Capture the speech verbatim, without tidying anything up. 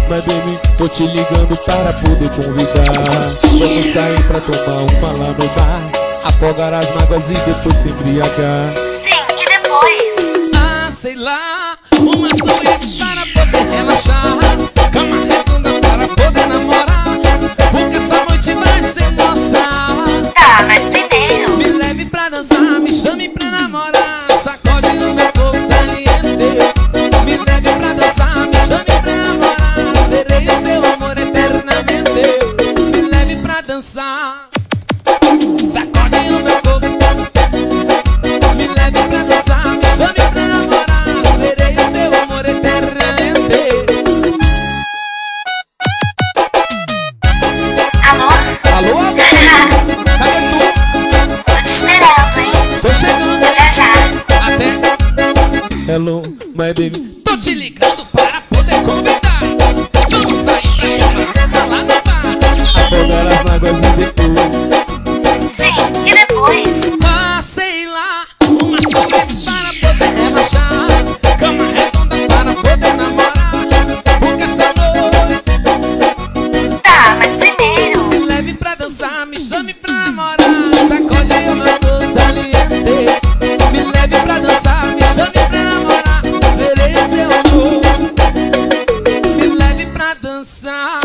mas baby, tô te ligando para poder convidar. Vamos sair pra tomar uma lá no bar, afogar as mágoas e depois se embriagar. Sim, e depois? Ah, sei lá, uma suíte para poder relaxar, cama redonda para poder namorar, porque essa noite vai ser nossa. Tá, mas primeiro Me leve pra dançar, me chame pra namorar, sacode no meu corpo saliente. Me leve pra dançar, me chame pra namorar, serei seu amor eternamente. Me leve pra dançar, sacode no meu corpo. Me leve pra dançar, me chame pra namorar, serei seu amor eternamente. Alô? Alô, alô? Cadê tu? Tô te esperando, hein? Tô chegando. Até já. Até. Hello, my baby, Tô te ligando para poder convidar. Vamos sair pra tomar lá no bar, afogar as mágoas e depois. Sim, e depois? ah, sei lá, uma suíte para poder relaxar, cama redonda para poder namorar, porque essa noite Tá, mas primeiro me leve pra dançar, me chame pra namorar, sacode o meu corpo saliente. Me leve pra dançar, me chame pra namorar, serei seu amor. Me leve pra dançar,